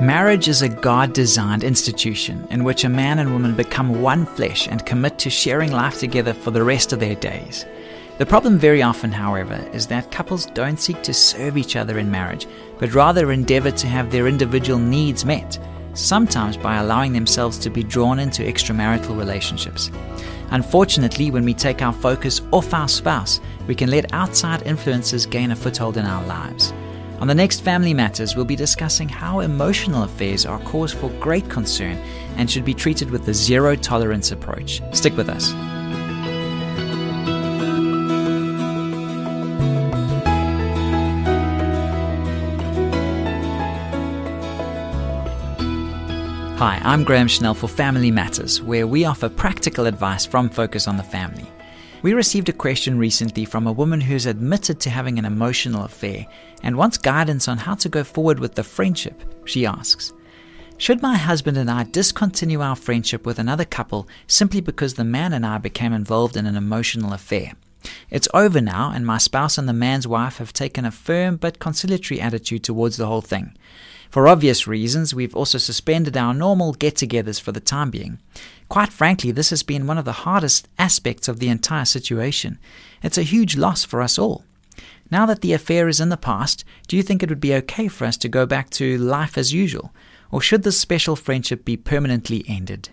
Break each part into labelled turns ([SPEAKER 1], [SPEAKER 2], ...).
[SPEAKER 1] Marriage is a God-designed institution in which a man and woman become one flesh and commit to sharing life together for the rest of their days. The problem very often, however, is that couples don't seek to serve each other in marriage, but rather endeavor to have their individual needs met, sometimes by allowing themselves to be drawn into extramarital relationships. Unfortunately, when we take our focus off our spouse, we can let outside influences gain a foothold in our lives. On the next Family Matters, we'll be discussing how emotional affairs are cause for great concern and should be treated with the zero-tolerance approach. Stick with us. Hi, I'm Graham Schnell for Family Matters, where we offer practical advice from Focus on the Family. We received a question recently from a woman who's admitted to having an emotional affair and wants guidance on how to go forward with the friendship. She asks, "Should my husband and I discontinue our friendship with another couple simply because the man and I became involved in an emotional affair? It's over now, and my spouse and the man's wife have taken a firm but conciliatory attitude towards the whole thing. For obvious reasons, we've also suspended our normal get-togethers for the time being. Quite frankly, this has been one of the hardest aspects of the entire situation. It's a huge loss for us all. Now that the affair is in the past, do you think it would be okay for us to go back to life as usual? Or should this special friendship be permanently ended?"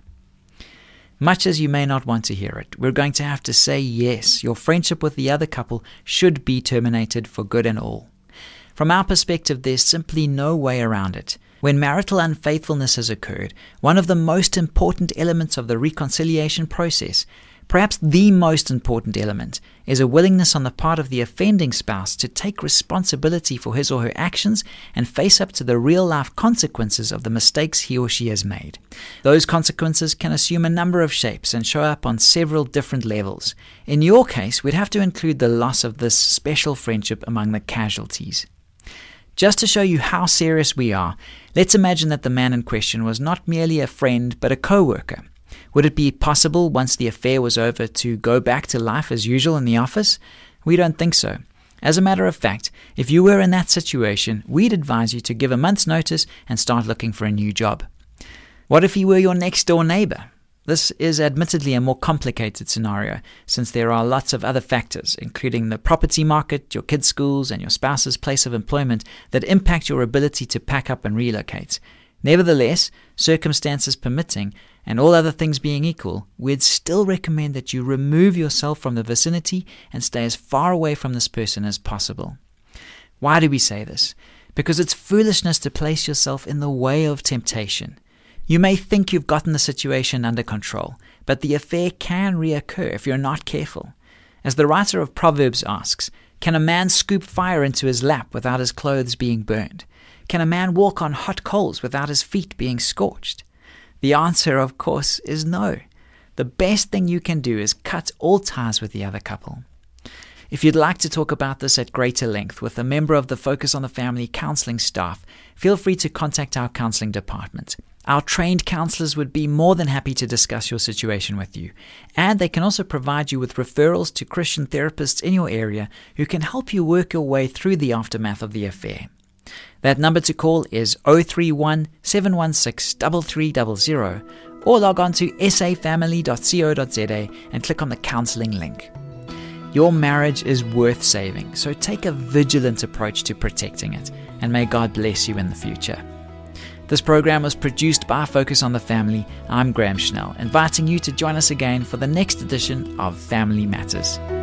[SPEAKER 1] Much as you may not want to hear it, we're going to have to say yes, your friendship with the other couple should be terminated for good and all. From our perspective, there's simply no way around it. When marital unfaithfulness has occurred, one of the most important elements of the reconciliation process, perhaps the most important element, is a willingness on the part of the offending spouse to take responsibility for his or her actions and face up to the real-life consequences of the mistakes he or she has made. Those consequences can assume a number of shapes and show up on several different levels. In your case, we'd have to include the loss of this special friendship among the casualties. Just to show you how serious we are, let's imagine that the man in question was not merely a friend but a co-worker. Would it be possible, once the affair was over, to go back to life as usual in the office? We don't think so. As a matter of fact, if you were in that situation, we'd advise you to give a month's notice and start looking for a new job. What if he were your next-door neighbor? This is admittedly a more complicated scenario, since there are lots of other factors, including the property market, your kids' schools, and your spouse's place of employment, that impact your ability to pack up and relocate. Nevertheless, circumstances permitting, and all other things being equal, we'd still recommend that you remove yourself from the vicinity and stay as far away from this person as possible. Why do we say this? Because it's foolishness to place yourself in the way of temptation. You may think you've gotten the situation under control, but the affair can reoccur if you're not careful. As the writer of Proverbs asks, can a man scoop fire into his lap without his clothes being burned? Can a man walk on hot coals without his feet being scorched? The answer, of course, is no. The best thing you can do is cut all ties with the other couple. If you'd like to talk about this at greater length with a member of the Focus on the Family counseling staff, feel free to contact our counseling department. Our trained counselors would be more than happy to discuss your situation with you, and they can also provide you with referrals to Christian therapists in your area who can help you work your way through the aftermath of the affair. That number to call is 031 716 3300, or log on to safamily.co.za and click on the counseling link. Your marriage is worth saving, so take a vigilant approach to protecting it, and may God bless you in the future. This program was produced by Focus on the Family. I'm Graham Schnell, inviting you to join us again for the next edition of Family Matters.